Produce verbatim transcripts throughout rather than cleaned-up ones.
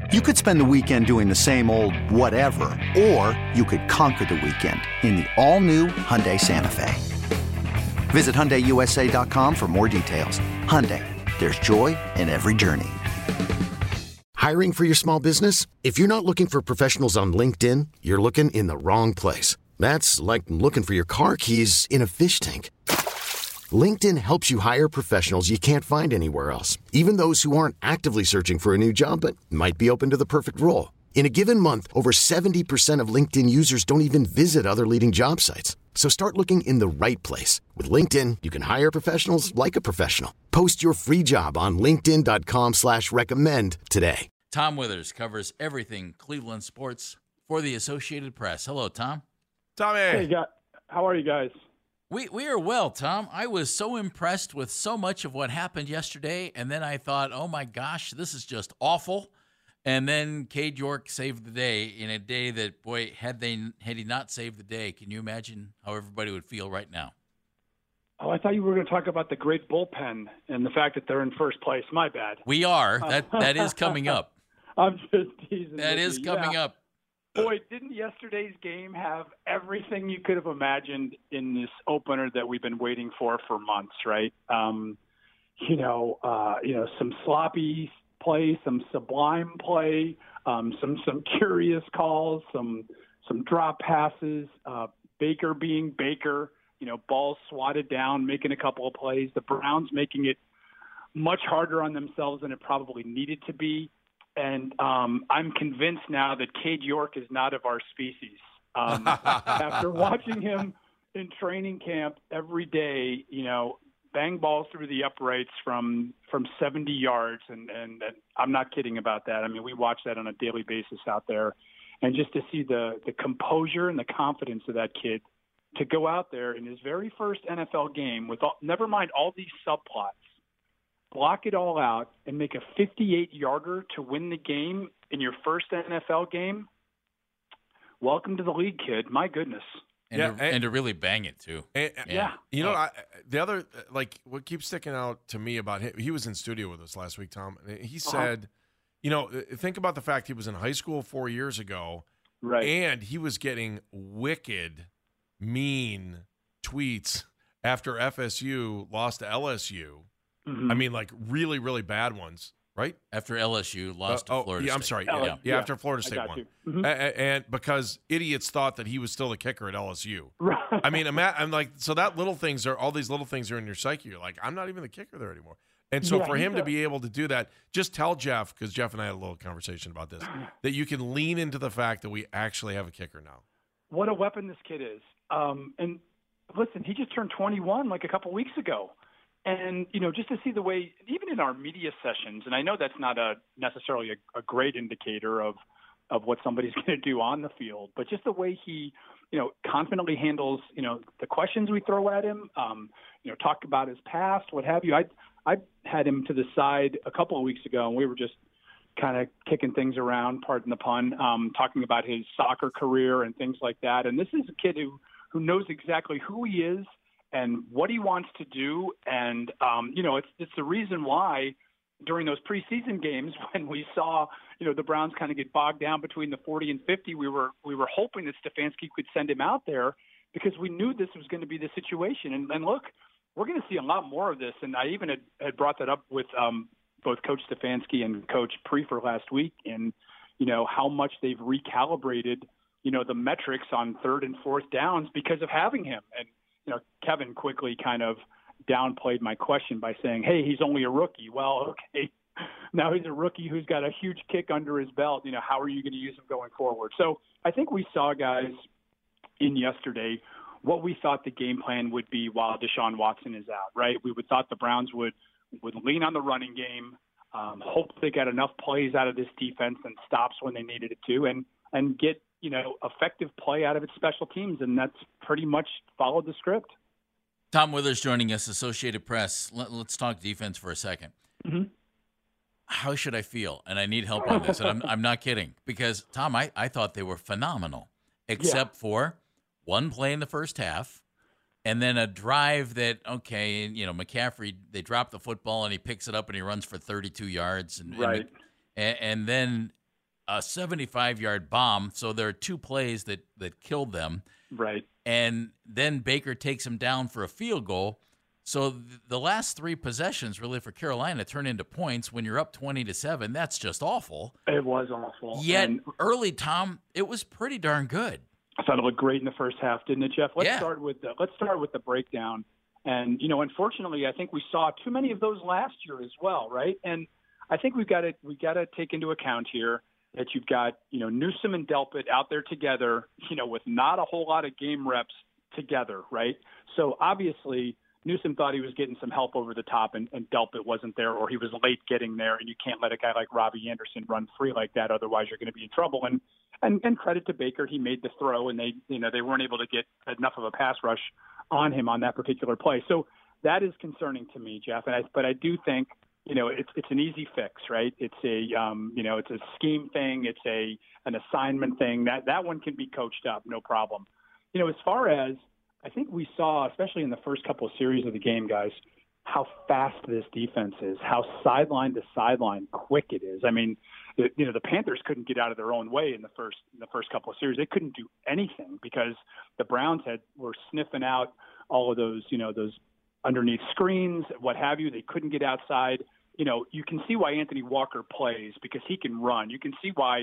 You could spend the weekend doing the same old whatever, or you could conquer the weekend in the all-new Hyundai Santa Fe. Visit Hyundai U S A dot com for more details. Hyundai, there's joy in every journey. Hiring for your small business? If you're not looking for professionals on LinkedIn, you're looking in the wrong place. That's like looking for your car keys in a fish tank. LinkedIn helps you hire professionals you can't find anywhere else, even those who aren't actively searching for a new job but might be open to the perfect role. In a given month, over seventy percent of LinkedIn users don't even visit other leading job sites. So start looking in the right place. With LinkedIn, you can hire professionals like a professional. Post your free job on linkedin dot com slash recommend today. Tom Withers covers everything Cleveland sports for the Associated Press. Hello, Tom. Tommy. Hey, guys. How are you guys? We we are well, Tom. I was so impressed with so much of what happened yesterday, and then I thought, oh, my gosh, this is just awful. And then Cade York saved the day in a day that, boy, had they had he not saved the day, can you imagine how everybody would feel right now? Oh, I thought you were going to talk about the great bullpen and the fact that they're in first place. My bad. We are. That That is coming up. I'm just teasing. That is you. coming yeah. up. Boy, didn't yesterday's game have everything you could have imagined in this opener that we've been waiting for for months, right? Um, you know, uh, you know, some sloppy play, some sublime play, um, some some curious calls, some some drop passes, uh, Baker being Baker, you know, balls swatted down, making a couple of plays. The Browns making it much harder on themselves than it probably needed to be. And um, I'm convinced now that Cade York is not of our species. Um, after watching him in training camp every day, you know, bang balls through the uprights from from seventy yards, and, and, and I'm not kidding about that. I mean, we watch that on a daily basis out there. And just to see the, the composure and the confidence of that kid to go out there in his very first N F L game with all, never mind all these subplots, block it all out, and make a fifty-eight-yarder to win the game in your first N F L game, welcome to the league, kid. My goodness. And, yeah, to, and, and to really bang it, too. And, yeah. yeah. You know, I, the other, like, what keeps sticking out to me about him, he was in studio with us last week, Tom. He said, uh-huh. you know, think about the fact he was in high school four years ago, right? And he was getting wicked, mean tweets after F S U lost to L S U. Mm-hmm. I mean, like really, really bad ones, right? After L S U lost uh, to Florida oh, yeah, State. I'm sorry. Yeah, yeah, yeah, yeah, after Florida State won. Mm-hmm. A- a- and because idiots thought that he was still the kicker at L S U. Right. I mean, I'm like, so that little things are, all these little things are in your psyche. You're like, I'm not even the kicker there anymore. And so yeah, for him a- to be able to do that, just tell Jeff, because Jeff and I had a little conversation about this, that you can lean into the fact that we actually have a kicker now. What a weapon this kid is. Um, and listen, he just turned twenty-one like a couple weeks ago. And, you know, just to see the way, even in our media sessions, and I know that's not a necessarily a, a great indicator of, of what somebody's going to do on the field, but just the way he, you know, confidently handles, you know, the questions we throw at him, um, you know, talk about his past, what have you. I I had him to the side a couple of weeks ago, and we were just kind of kicking things around, pardon the pun, um, talking about his soccer career and things like that. And this is a kid who, who knows exactly who he is and what he wants to do. And, um, you know, it's it's the reason why during those preseason games when we saw, you know, the Browns kind of get bogged down between the forty and fifty, we were we were hoping that Stefanski could send him out there because we knew this was going to be the situation. And, and look, we're going to see a lot more of this. And I even had, had brought that up with um, both Coach Stefanski and Coach Prefer last week in, you know, how much they've recalibrated, you know, the metrics on third and fourth downs because of having him. And, you know, Kevin quickly kind of downplayed my question by saying, hey, he's only a rookie. Well, okay, now he's a rookie who's got a huge kick under his belt. You know, how are you going to use him going forward? So I think we saw, guys, in yesterday what we thought the game plan would be while Deshaun Watson is out, right? We would thought the Browns would, would lean on the running game, um, hope they got enough plays out of this defense and stops when they needed it to, and, and get, you know, effective play out of its special teams. And that's pretty much followed the script. Tom Withers joining us, Associated Press. Let, let's talk defense for a second. Mm-hmm. How should I feel? And I need help on this. And I'm, I'm not kidding. Because, Tom, I, I thought they were phenomenal, except yeah. for one play in the first half and then a drive that, okay, you know, McCaffrey, they drop the football and he picks it up and he runs for thirty-two yards. And, right. And, and then a seventy-five-yard bomb. So there are two plays that, that killed them. Right. And then Baker takes him down for a field goal. So th- the last three possessions really for Carolina turn into points when you're up twenty to seven. That's just awful. It was awful. Yet and early, Tom, it was pretty darn good. I thought it looked great in the first half, didn't it, Jeff? Let's Yeah. start with the let's start with the breakdown. And you know, unfortunately, I think we saw too many of those last year as well, right? And I think we've got to we got to take into account here that you've got, you know, Newsome and Delpit out there together, you know, with not a whole lot of game reps together, right? So obviously Newsome thought he was getting some help over the top, and, and Delpit wasn't there, or he was late getting there, and you can't let a guy like Robbie Anderson run free like that, otherwise you're going to be in trouble. And, and and credit to Baker, he made the throw, and they you know they weren't able to get enough of a pass rush on him on that particular play. So that is concerning to me, Jeff. And I, but I do think, you know, it's it's an easy fix, right? It's a um, you know, it's a scheme thing, it's a an assignment thing. That that one can be coached up, no problem. You know, as far as I think we saw, especially in the first couple of series of the game, guys, how fast this defense is, how sideline to sideline quick it is. I mean, the, you know, the Panthers couldn't get out of their own way in the first in the first couple of series. They couldn't do anything because the Browns had were sniffing out all of those, you know, those underneath screens, what have you. They couldn't get outside. You know, you can see why Anthony Walker plays because he can run. You can see why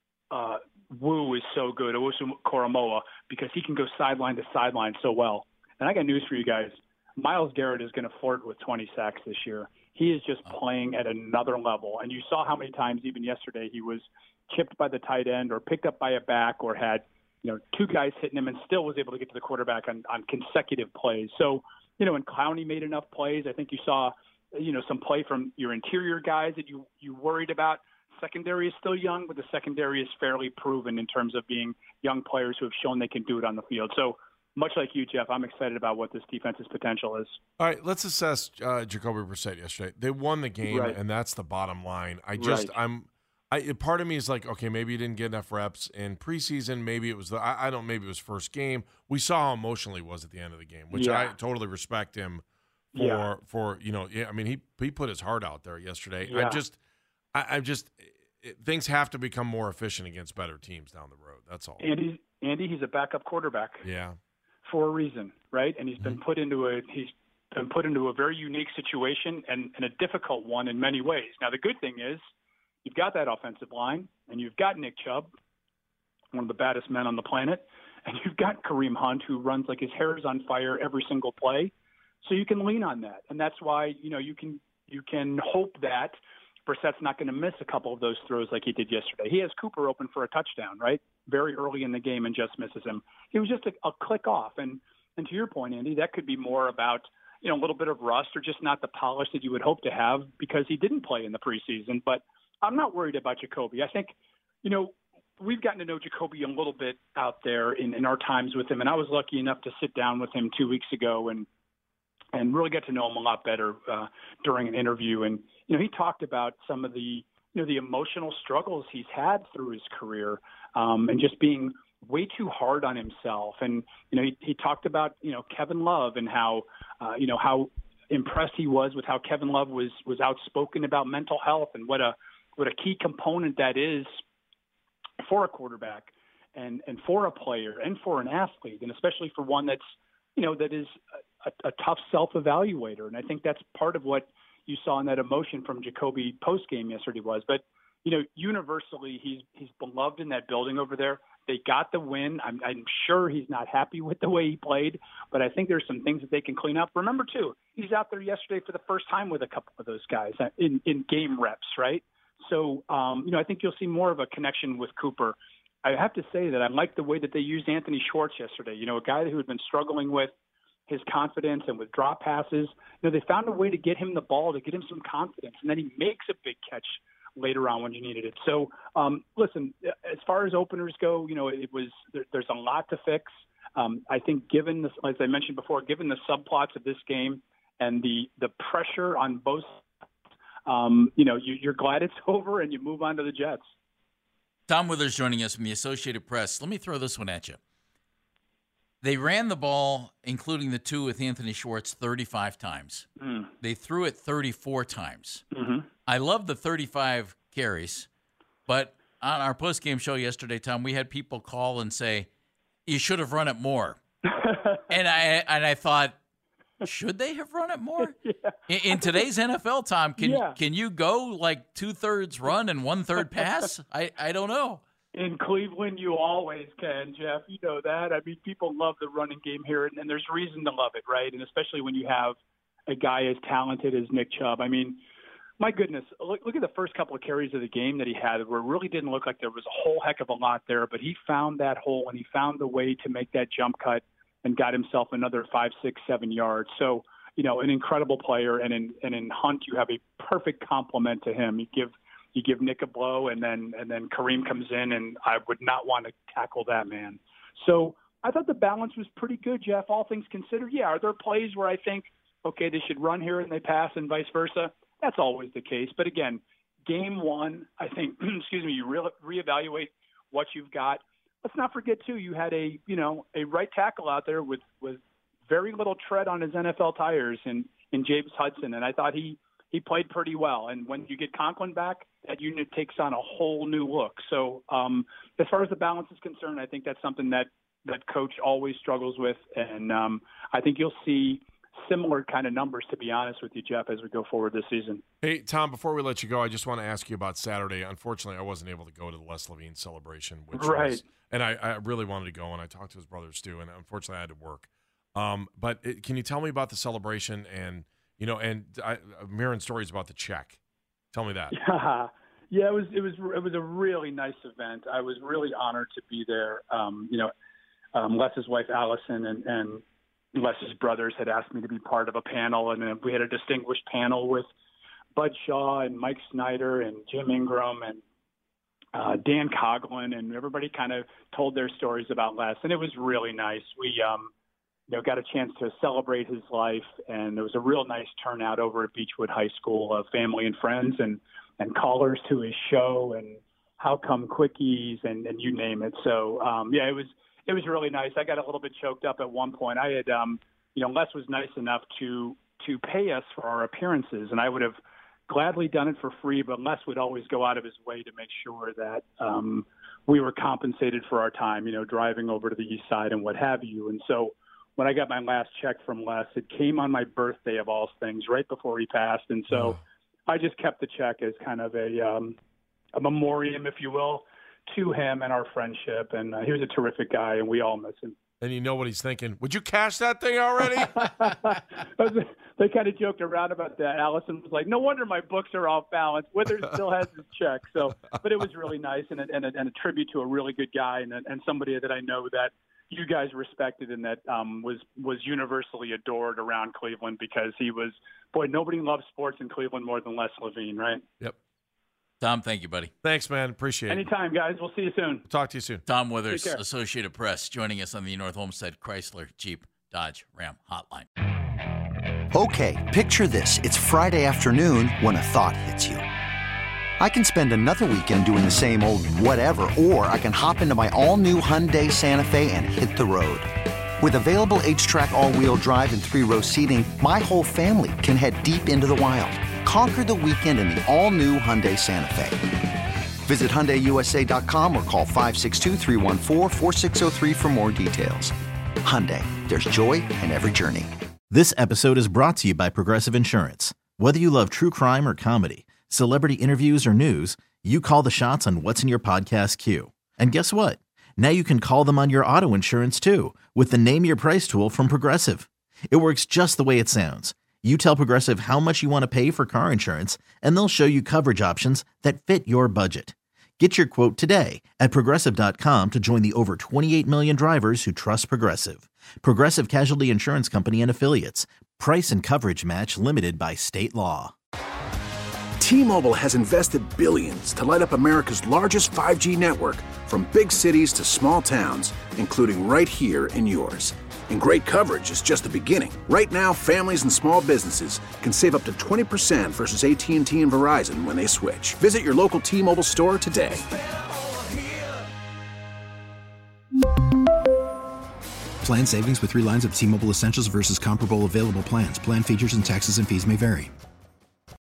uh, Wu is so good, Owusu Koromoa, because he can go sideline to sideline so well. And I got news for you guys. Myles Garrett is going to flirt with twenty sacks this year. He is just playing at another level. And you saw how many times even yesterday he was chipped by the tight end or picked up by a back or had, you know, two guys hitting him and still was able to get to the quarterback on, on consecutive plays. So, you know, and Clowney made enough plays. I think you saw, you know, some play from your interior guys that you, you worried about. Secondary is still young, but the secondary is fairly proven in terms of being young players who have shown they can do it on the field. So much like you, Jeff, I'm excited about what this defense's potential is. All right, let's assess uh, Jacoby Brissett yesterday. They won the game, Right. and that's the bottom line. I just, Right. I'm, I part of me is like, okay, maybe he didn't get enough reps in preseason. Maybe it was the, I, I don't, maybe it was first game. We saw how emotional he was at the end of the game, which Yeah. I totally respect him for. Yeah. For you know, yeah, I mean, he he put his heart out there yesterday. Yeah. I just, I, I just, it, things have to become more efficient against better teams down the road. That's all. Andy, Andy, he's a backup quarterback. Yeah. For a reason, right? And he's Mm-hmm. been put into a he's been put into a very unique situation and, and a difficult one in many ways. Now the good thing is you've got that offensive line and you've got Nick Chubb, one of the baddest men on the planet, and you've got Kareem Hunt who runs like his hair is on fire every single play. So you can lean on that. And that's why, you know, you can you can hope that Brissett's not going to miss a couple of those throws like he did yesterday. He has Cooper open for a touchdown, right? Very early in the game and just misses him. He was just a, a click off. And, and to your point, Andy, that could be more about, you know, a little bit of rust or just not the polish that you would hope to have because he didn't play in the preseason. But I'm not worried about Jacoby. I think, you know, we've gotten to know Jacoby a little bit out there in, in our times with him. And I was lucky enough to sit down with him two weeks ago and and really get to know him a lot better uh, during an interview. And, you know, he talked about some of the, you know, the emotional struggles he's had through his career um, and just being way too hard on himself. And, you know, he, he talked about, you know, Kevin Love and how, uh, you know, how impressed he was with how Kevin Love was, was outspoken about mental health and what a, what a key component that is for a quarterback and, and for a player and for an athlete, and especially for one that's, you know, that is a, a tough self-evaluator. And I think that's part of what you saw in that emotion from Jacoby post-game yesterday was. But, you know, universally, he's he's beloved in that building over there. They got the win. I'm, I'm sure he's not happy with the way he played, but I think there's some things that they can clean up. Remember, too, he's out there yesterday for the first time with a couple of those guys in, in game reps, right? So, um, you know, I think you'll see more of a connection with Cooper. I have to say that I like the way that they used Anthony Schwartz yesterday, you know, a guy who had been struggling with his confidence and with drop passes. You know, they found a way to get him the ball, to get him some confidence, and then he makes a big catch later on when you needed it. So, um, listen, as far as openers go, you know, it was there, there's a lot to fix. Um, I think given, the, as I mentioned before, given the subplots of this game and the, the pressure on both sides, um, you know, you, you're glad it's over and you move on to the Jets. Tom Withers joining us from the Associated Press. Let me throw this one at you. They ran the ball, including the two with Anthony Schwartz, thirty-five times. Mm. They threw it thirty-four times. Mm-hmm. I love the thirty-five carries, but on our postgame show yesterday, Tom, we had people call and say, you should have run it more. and I and I thought, should they have run it more? Yeah. In, in today's N F L, Tom, can yeah. can you go like two-thirds run and one-third pass? I, I don't know. In Cleveland, you always can, Jeff. You know that. I mean, people love the running game here, and, and there's reason to love it, right? And especially when you have a guy as talented as Nick Chubb. I mean, my goodness, look, look at the first couple of carries of the game that he had where it really didn't look like there was a whole heck of a lot there, but he found that hole and he found the way to make that jump cut and got himself another five, six, seven yards. So, you know, an incredible player, and in and in Hunt, you have a perfect complement to him. You give you give Nick a blow, and then and then Kareem comes in, and I would not want to tackle that man. So I thought the balance was pretty good, Jeff. All things considered, yeah. Are there plays where I think, okay, they should run here and they pass, and vice versa? That's always the case. But again, game one, I think, excuse me, you re- reevaluate what you've got. Let's not forget, too, you had a, you know, a right tackle out there with, with very little tread on his N F L tires in, in James Hudson, and I thought he, he played pretty well. And when you get Conklin back, that unit takes on a whole new look. So um, as far as the balance is concerned, I think that's something that, that coach always struggles with, and um, I think you'll see similar kind of numbers, to be honest with you, Jeff, as we go forward this season. Hey, Tom, before we let you go, I just want to ask you about Saturday. Unfortunately, I wasn't able to go to the Les Levine celebration, which right. was, and I, I really wanted to go, and I talked to his brothers too, and unfortunately I had to work. Um, but it, can you tell me about the celebration and, you know, and I, Marin stories about the check? Tell me that. Yeah, yeah, it was it was it was a really nice event. I was really honored to be there. Um, you know, um, Les's wife Allison and and Les's brothers had asked me to be part of a panel, and we had a distinguished panel with Bud Shaw and Mike Snyder and Jim Ingram and uh, Dan Coughlin, and everybody kind of told their stories about Les, and it was really nice. We, um, you know, got a chance to celebrate his life, and there was a real nice turnout over at Beechwood High School of family and friends and, and callers to his show and How Come Quickies and, and you name it. So, um, yeah, it was It was really nice. I got a little bit choked up at one point. I had, um, you know, Les was nice enough to to pay us for our appearances, and I would have gladly done it for free, but Les would always go out of his way to make sure that um, we were compensated for our time, you know, driving over to the east side and what have you. And so when I got my last check from Les, it came on my birthday of all things, right before he passed. And so oh. I just kept the check as kind of a, um, a memoriam, if you will, to him and our friendship, and uh, he was a terrific guy, and we all miss him. And you know what he's thinking? Would you cash that thing already? They kind of joked around about that. Allison was like, "No wonder my books are off balance. Withers still has his check." So, but it was really nice, and a, and a, and a tribute to a really good guy, and a, and somebody that I know that you guys respected, and that um, was was universally adored around Cleveland, because he was, boy, nobody loves sports in Cleveland more than Les Levine, right? Yep. Tom, thank you, buddy. Thanks, man. Appreciate it. Anytime, guys. We'll see you soon. Talk to you soon. Tom Withers, Associated Press, joining us on the North Homestead Chrysler Jeep Dodge Ram Hotline. Okay, picture this. It's Friday afternoon when a thought hits you. I can spend another weekend doing the same old whatever, or I can hop into my all-new Hyundai Santa Fe and hit the road. With available H-Track all-wheel drive and three-row seating, my whole family can head deep into the wild. Conquer the weekend in the all-new Hyundai Santa Fe. Visit Hyundai U S A dot com or call five six two, three one four, four six zero three for more details. Hyundai, there's joy in every journey. This episode is brought to you by Progressive Insurance. Whether you love true crime or comedy, celebrity interviews or news, you call the shots on what's in your podcast queue. And guess what? Now you can call them on your auto insurance too, with the Name Your Price tool from Progressive. It works just the way it sounds. You tell Progressive how much you want to pay for car insurance, and they'll show you coverage options that fit your budget. Get your quote today at Progressive dot com to join the over twenty-eight million drivers who trust Progressive. Progressive Casualty Insurance Company and Affiliates. Price and coverage match limited by state law. T-Mobile has invested billions to light up America's largest five G network, from big cities to small towns, including right here in yours. And great coverage is just the beginning. Right now, families and small businesses can save up to twenty percent versus A T and T and Verizon when they switch. Visit your local T-Mobile store today. Plan savings with three lines of T-Mobile Essentials versus comparable available plans. Plan features and taxes and fees may vary.